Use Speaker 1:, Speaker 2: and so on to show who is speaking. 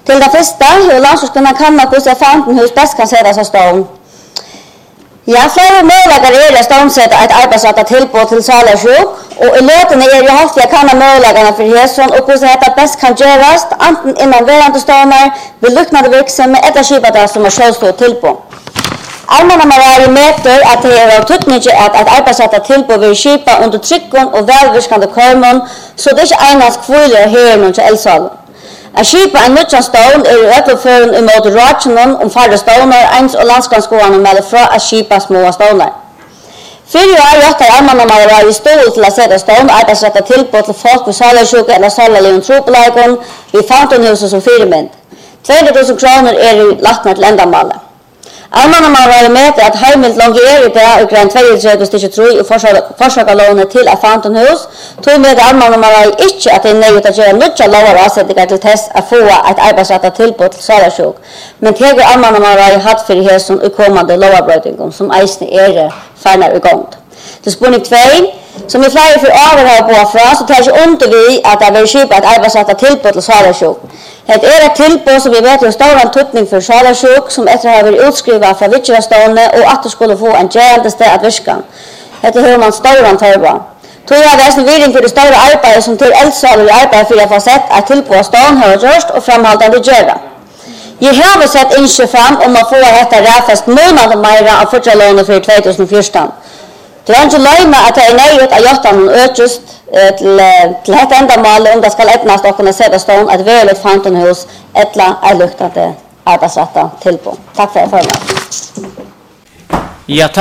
Speaker 1: Till det första, hur landsortskunnan kan man hos Fountainhus bäst kan sättas av stånd. Ja, flera möjligheter är det att ståndsätta ett arbetsrättat tillbud till salarsjuk och i löten är ju haft jag kan ha möjligheterna för hässon och hur detta bäst kan göras antingen innan verande ståndar vid liknande verksamhet eller skipat som har självstått tillbud. Allmänna man mäter att det är av tutninge att arbetsrättat tillbud vid skipa under trycken och välvirkande kormon så det är inte enast kvillar här någon till elsalen. Att skipa en nutjan stånd är i överfören emot rådgivningen färre ståndar ens och landskansskolan med fra att skipa små ståndar. 4 år rättar allmänna i stål till att sätta stånd arbetsrätta tillbud till folk med salarsjuka eller salarligen tropelägen vid Fountainhuset som firmynd. 200 000 kronor är lagt med till ändamålet. Allmänna mäter att hemmilt longerar det och grann 32 stycken 3 och forskarlånet till ett Fountainhus tog med allmänna inte att det är nöjligt att göra nya lovar avsättningar till test att få ett arbetsrättat tillbud till salarsjuk. Men tegur allmänna hatt för hässon och kommande lovarbrötning som eisne är färnar igång. Till spårning 2 som i flera för över på fra så tar sig inte vi att det vill skipa ett arbetsrättat tillbud till salarsjuk. Det är ett tillbud som vi vet en stor tutning för salarsjuk som efter har varit utskrivet från Vitcherastående och att det skulle få en gärande sted att virka. Det är hur man stor törba. Tog jag väsen vidring för det stora arbetet som till eldsaler arbetar för att få sett att tillbud av stånd har gjort och framhållande göra. Jag har sett inskö fram om att få detta räfest månader mer av fortsättningen för 2014. Det är inte löjma att det är nöjligt att göra någon ökust till detta ändamål om det ska öppnas och kunna sätta stånd ett väldigt Fountainhus eller är luktande arbetsrätta tillbud. Tack för er förmån.
Speaker 2: Ja,